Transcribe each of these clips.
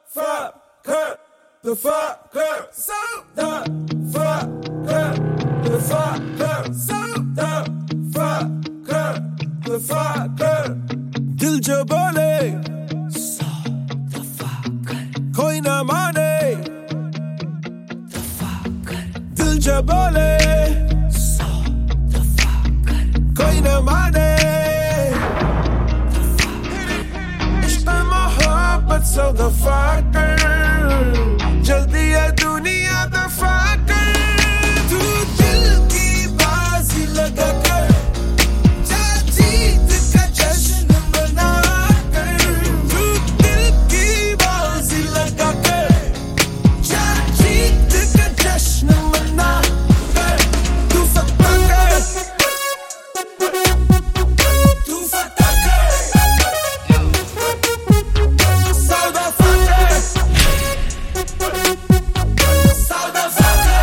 fucker, the fucker, so the fucker, the fucker, so the fucker, the fucker. दिल जो बोले so the fucker, कोई ना माने the fucker, दिल जो बोले so the fucker, कोई ना माने the fucker. इश्क मोहब्बत so the fucker, जल्दी है दुनिया the fucker. तू दिल की बाजी लगा कर जा जीत का जश्न मना कर. तू दिल की बाजी लगा कर जा जीत का जश्न मना कर. तू फता कर, तू फता कर, so the fucker, so the fucker,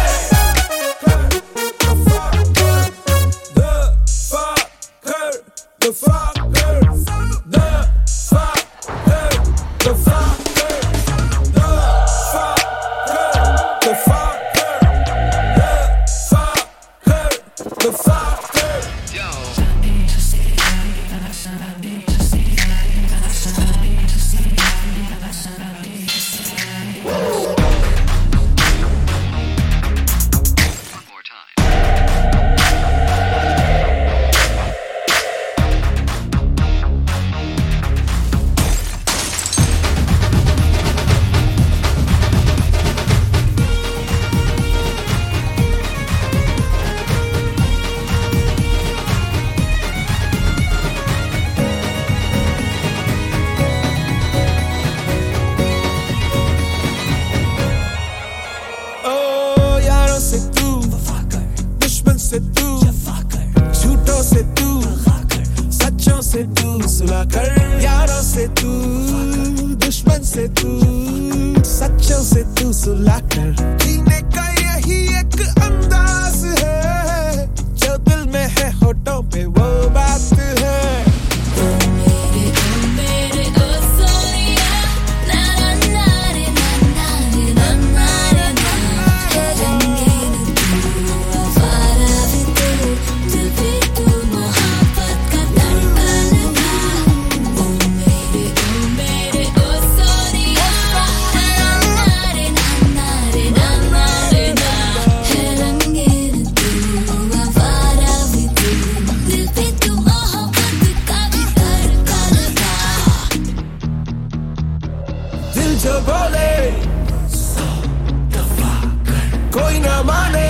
the fucker, the fucker, the fucker, the fucker, the fucker, the fucker, the fucker. More time. ओ यारों से तू दुश्मन से तू झूठों से तू सच्चों से तू सुलह कर. यारों से तू दुश्मन से तू सच्चों से तू सुलह कर. जीने का यही एक अंदाज है जो दिल में है होठों पे वो बात है. दिल जो बोले So the fucker, कोई ना माने